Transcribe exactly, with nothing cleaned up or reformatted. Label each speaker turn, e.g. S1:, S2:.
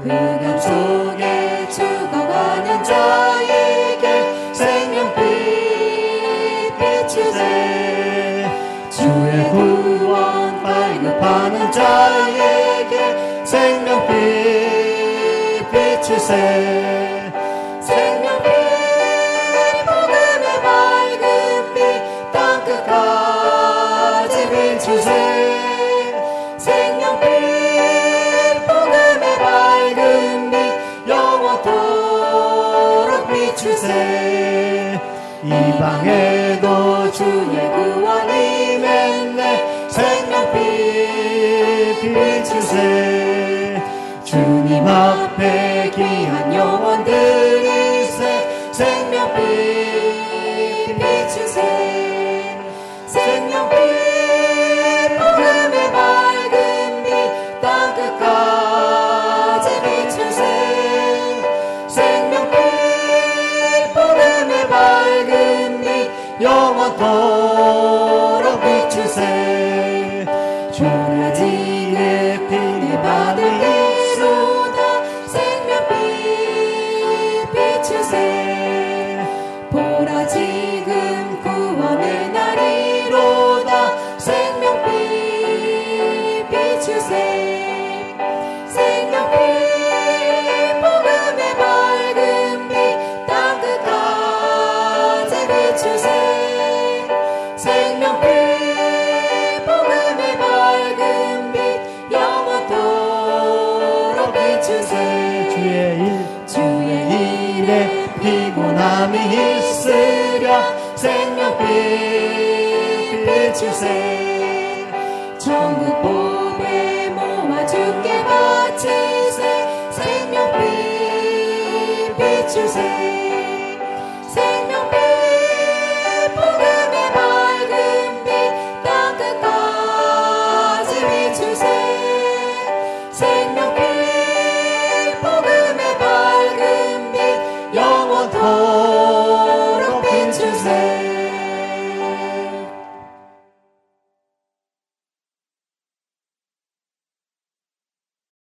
S1: 흑암 속에 죽어가는 자에게 생명빛 비추세. 주의 구원 발급하는 자에게 생명빛 비추세. 생명빛 복음의 밝은 빛 땅끝까지 비추세. 생명빛 복음의 밝은 빛 영원토록 비추세. 이방에도 주의 구원이 맺네. 생명빛 비추세. 주님 앞에 귀한 영혼들이 세. 생명빛 비추세. 생명빛 복음의 밝은 빛 땅끝까지 비추세. 생명빛 복음의 밝은 빛 영원토록 비추세. 주라지게 피를 받을 이로다. 생명빛 비추세. 보라 지금 구원의 날이로다. 생명빛 비추세. 생명빛 복음의 밝은 빛 땅끝까지 비추세. 생명빛 복음의 밝은 빛 영원토록 비추세. 주의 일 주의 일에 피곤함이 있으랴. 생명빛 비추세. 천국 보배 모아 주께 바치세. 생명빛 비추세.